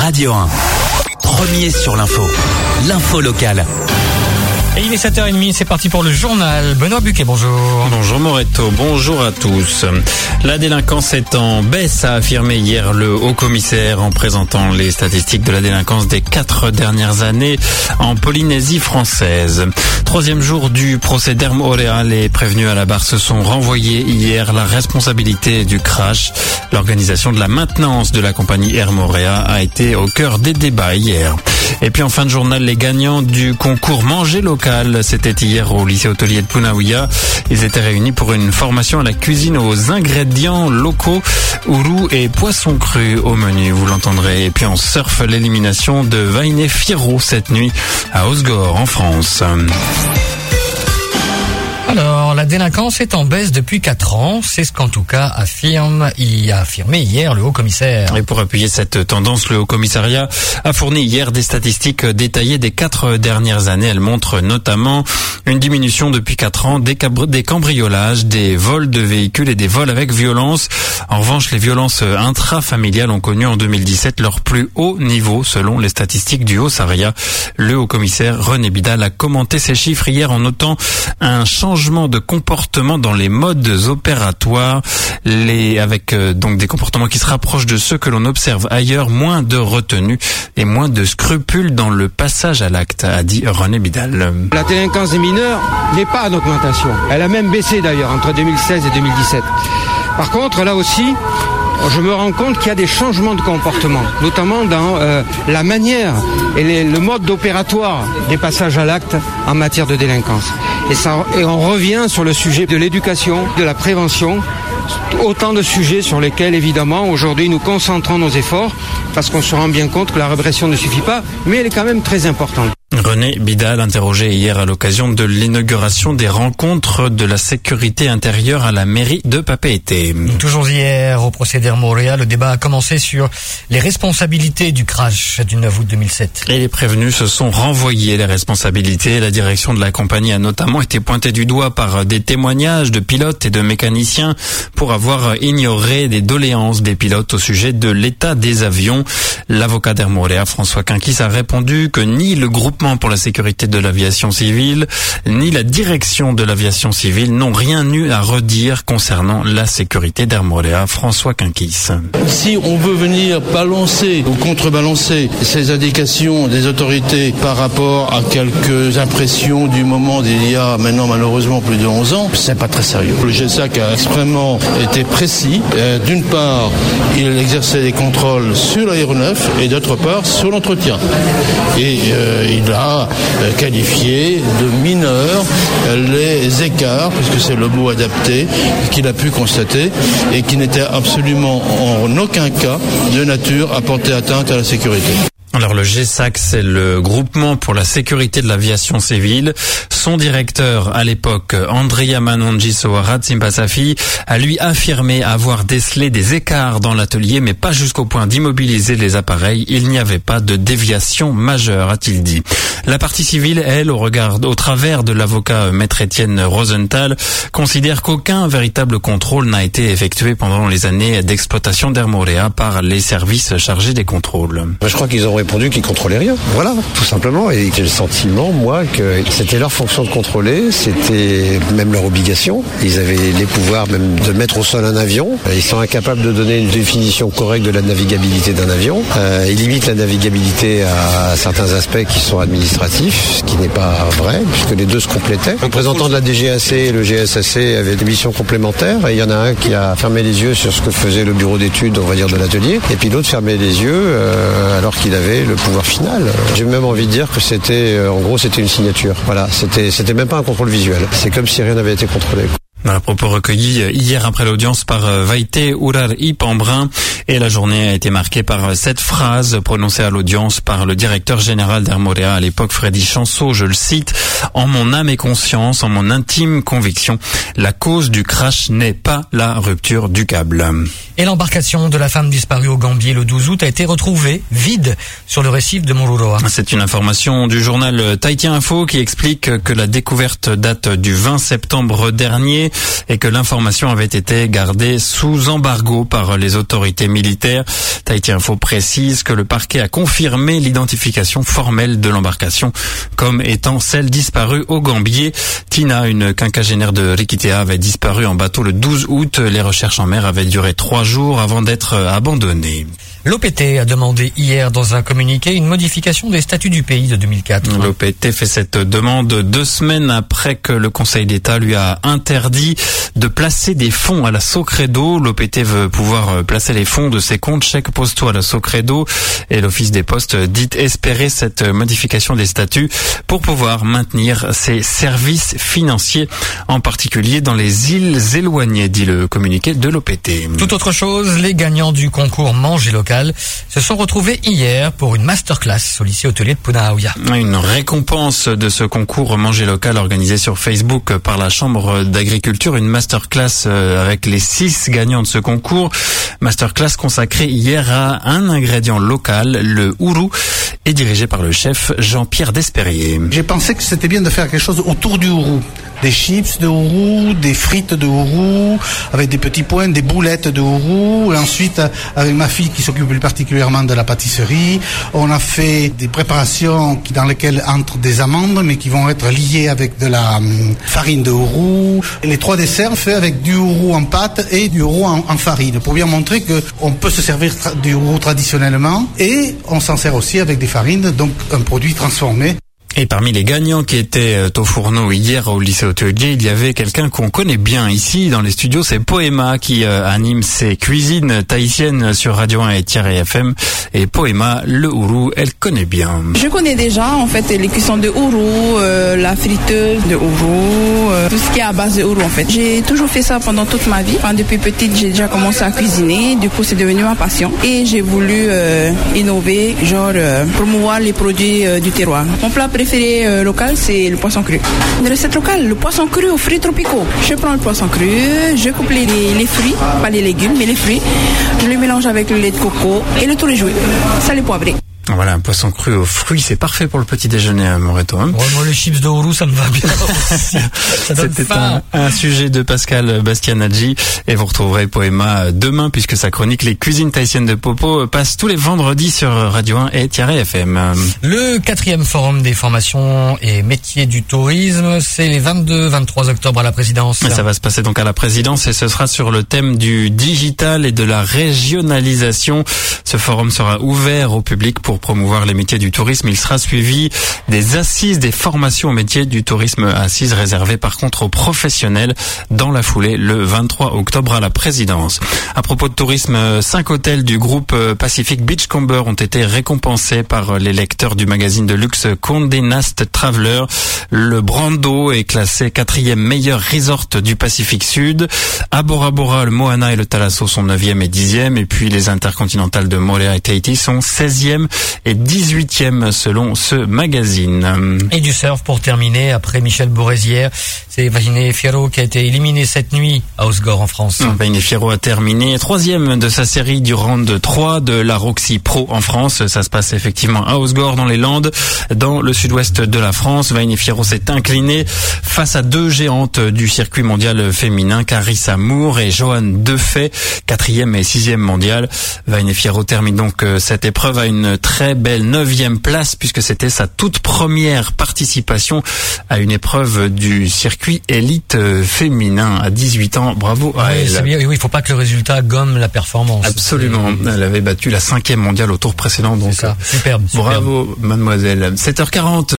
Radio 1. Premier sur l'info. L'info locale. Et il est 7h30, c'est parti pour le journal. Benoît Buquet, bonjour. Bonjour Moretto, bonjour à tous. La délinquance est en baisse, a affirmé hier le haut-commissaire en présentant les statistiques de la délinquance des 4 dernières années en Polynésie française. Troisième jour du procès d'Herm Orea, les prévenus à la barre se sont renvoyés hier la responsabilité du crash. L'organisation de la maintenance de la compagnie Herm Orea a été au cœur des débats hier. Et puis en fin de journal, les gagnants du concours Manger local, c'était hier au lycée hôtelier de Punaouia. Ils étaient réunis pour une formation à la cuisine aux ingrédients locaux, ourou et poisson cru au menu, vous l'entendrez. Et puis on surfe l'élimination de Vainé Fierro cette nuit à Osgore en France. Alors, la délinquance est en baisse depuis 4 ans. C'est ce qu'en tout cas a affirmé hier le haut-commissaire. Et pour appuyer cette tendance, le haut-commissariat a fourni hier des statistiques détaillées des 4 dernières années. Elles montrent notamment une diminution depuis 4 ans des cambriolages, des vols de véhicules et des vols avec violence. En revanche, les violences intrafamiliales ont connu en 2017 leur plus haut niveau selon les statistiques du Haut-Saria. Le haut-commissaire René Bidal a commenté ces chiffres hier en notant un changement de comportement dans les modes opératoires, avec donc des comportements qui se rapprochent de ceux que l'on observe ailleurs, moins de retenue et moins de scrupules dans le passage à l'acte, a dit René Bidal. La délinquance des mineurs n'est pas en augmentation. Elle a même baissé d'ailleurs entre 2016 et 2017. Par contre, là aussi, je me rends compte qu'il y a des changements de comportement, notamment dans la manière et le mode opératoire des passages à l'acte en matière de délinquance. Et on revient sur le sujet de l'éducation, de la prévention, autant de sujets sur lesquels évidemment aujourd'hui nous concentrons nos efforts parce qu'on se rend bien compte que la répression ne suffit pas, mais elle est quand même très importante. René Bidal, interrogé hier à l'occasion de l'inauguration des rencontres de la sécurité intérieure à la mairie de Papeete. Toujours hier, au procès d'Herm Orea, le débat a commencé sur les responsabilités du crash du 9 août 2007. Et les prévenus se sont renvoyés les responsabilités. La direction de la compagnie a notamment été pointée du doigt par des témoignages de pilotes et de mécaniciens pour avoir ignoré des doléances des pilotes au sujet de l'état des avions. L'avocat d'Herm Orea, François Quinquis, a répondu que ni le groupement pour la sécurité de l'aviation civile, ni la direction de l'aviation civile n'ont rien eu à redire concernant la sécurité d'Herm Orea. François Quinquis. Si on veut venir balancer ou contrebalancer ces indications des autorités par rapport à quelques impressions du moment d'il y a maintenant malheureusement plus de 11 ans, c'est pas très sérieux. Le GSAC a extrêmement été précis. D'une part, il exerçait des contrôles sur l'aéronef et d'autre part sur l'entretien. Et il a qualifié de mineurs les écarts, puisque c'est le mot adapté, qu'il a pu constater et qui n'était absolument en aucun cas de nature à porter atteinte à la sécurité. Alors le GSAC, c'est le groupement pour la sécurité de l'aviation civile. Son directeur à l'époque, Andrea Manonji Sohara Tsimpasafi, a lui affirmé avoir décelé des écarts dans l'atelier, mais pas jusqu'au point d'immobiliser les appareils. Il n'y avait pas de déviation majeure, a-t-il dit. La partie civile, elle, au travers de l'avocat maître Étienne Rosenthal, considère qu'aucun véritable contrôle n'a été effectué pendant les années d'exploitation d'Herm Orea par les services chargés des contrôles. Je crois qu'ils ont répondu qu'ils contrôlaient rien. Voilà, tout simplement. Et j'ai le sentiment, moi, que c'était leur fonction de contrôler, c'était même leur obligation. Ils avaient les pouvoirs même de mettre au sol un avion. Ils sont incapables de donner une définition correcte de la navigabilité d'un avion. Ils limitent la navigabilité à certains aspects qui sont administratifs, ce qui n'est pas vrai, puisque les deux se complétaient. Le représentant de la DGAC et le GSAC avaient des missions complémentaires, et il y en a un qui a fermé les yeux sur ce que faisait le bureau d'études, on va dire, de l'atelier, et puis l'autre fermait les yeux alors qu'il avait le pouvoir final. J'ai même envie de dire que c'était, en gros, c'était une signature. Voilà, c'était même pas un contrôle visuel. C'est comme si rien n'avait été contrôlé. À propos recueillis hier après l'audience par Vaité Urar Ipambrin, et la journée a été marquée par cette phrase prononcée à l'audience par le directeur général d'Herm Orea à l'époque, Freddy Chanceau, je le cite: « En mon âme et conscience, en mon intime conviction, la cause du crash n'est pas la rupture du câble. » Et l'embarcation de la femme disparue au Gambier le 12 août a été retrouvée vide sur le récif de Mururoa. C'est une information du journal Tahitien Info qui explique que la découverte date du 20 septembre dernier. assassiné et que l'information avait été gardée sous embargo par les autorités militaires. Tahiti Info précise que le parquet a confirmé l'identification formelle de l'embarcation comme étant celle disparue au Gambier. Tina, une quinquagénaire de Rikitea, avait disparu en bateau le 12 août. Les recherches en mer avaient duré 3 jours avant d'être abandonnées. L'OPT a demandé hier dans un communiqué une modification des statuts du pays de 2004. L'OPT fait cette demande 2 semaines après que le Conseil d'État lui a interdit de placer des fonds à la Socredo. L'OPT veut pouvoir placer les fonds de ses comptes chèques postaux à la Socredo et l'Office des Postes dit espérer cette modification des statuts pour pouvoir maintenir ses services financiers, en particulier dans les îles éloignées, dit le communiqué de l'OPT. Tout autre chose, les gagnants du concours Manger Local se sont retrouvés hier pour une masterclass au lycée hôtelier de Punaauia. Une récompense de ce concours Manger Local organisé sur Facebook par la Chambre d'agriculture, une masterclass avec les 6 gagnants de ce concours. Masterclass consacrée hier à un ingrédient local, le ourou, et dirigé par le chef Jean-Pierre Despérier. J'ai pensé que c'était bien de faire quelque chose autour du ourou. Des chips de ourou, des frites de ourou, avec des petits points, des boulettes de ourou. Et ensuite, avec ma fille qui s'occupe plus particulièrement de la pâtisserie, on a fait des préparations dans lesquelles entrent des amandes, mais qui vont être liées avec de la farine de ourou. Et les 3 desserts faits avec du ourou en pâte et du ourou en farine, pour bien montrer qu'on peut se servir du ourou traditionnellement et on s'en sert aussi avec des farines, donc un produit transformé. Et parmi les gagnants qui étaient au fourneau hier au lycée hôtelier, il y avait quelqu'un qu'on connaît bien ici dans les studios, c'est Poema qui anime ses cuisines tahitiennes sur Radio 1 et Tiare FM. Et Poema, le ourou, elle connaît bien. Je connais déjà en fait les cuissons de ourou, la friteuse de ourou, tout ce qui est à base de ourou en fait. J'ai toujours fait ça pendant toute ma vie. Enfin, depuis petite, j'ai déjà commencé à cuisiner, du coup c'est devenu ma passion. Et j'ai voulu innover, promouvoir les produits du terroir. Mon plat préféré local, c'est le poisson cru. Une recette locale, le poisson cru aux fruits tropicaux. Je prends le poisson cru, je coupe les fruits, pas les légumes, mais les fruits. Je les mélange avec le lait de coco et le tout réjoui. Salé poivré. Voilà, un poisson cru aux fruits, c'est parfait pour le petit déjeuner, Moreto. Hein. Ouais, moi, les chips de ourou, ça me va bien aussi. Ça donne C'était faim. un sujet de Pascal Bastianaggi et vous retrouverez Poema demain puisque sa chronique Les cuisines tahitiennes de Popo passe tous les vendredis sur Radio 1 et Tiare FM. Le 4e forum des formations et métiers du tourisme, c'est les 22-23 octobre à la présidence. Mais ça va se passer donc à la présidence et ce sera sur le thème du digital et de la régionalisation. Ce forum sera ouvert au public pour promouvoir les métiers du tourisme. Il sera suivi des assises des formations aux métiers du tourisme, assises réservées par contre aux professionnels dans la foulée le 23 octobre à la présidence. À propos de tourisme, 5 hôtels du groupe Pacific Beachcomber ont été récompensés par les lecteurs du magazine de luxe Condé Nast Traveler. Le Brando est classé 4e meilleur resort du Pacifique Sud. À Bora Bora, le Moana et le Thalasso sont 9e et 10e. Et puis les intercontinentales de Moorea et Tahiti sont 16e et 18e selon ce magazine. Et du surf pour terminer, après Michel Bourrézière, c'est Vainé Fierro qui a été éliminé cette nuit à Osgore en France. Vainé Fierro a terminé 3e de sa série du round 3 de la Roxy Pro en France. Ça se passe effectivement à Osgore dans les Landes, dans le sud-ouest de la France. Vainé Fierro s'est incliné face à 2 géantes du circuit mondial féminin, Carissa Moore et Johanne Defay, 4e et 6e mondial. Vainé Fierro termine donc cette épreuve à une très belle 9e place puisque c'était sa toute première participation à une épreuve du circuit élite féminin à 18 ans. Bravo à elle. C'est bien. Oui, il faut pas que le résultat gomme la performance. Absolument. Elle avait battu la 5e mondiale au tour précédent. Donc, c'est ça. Superbe. Bravo, mademoiselle. 7h40.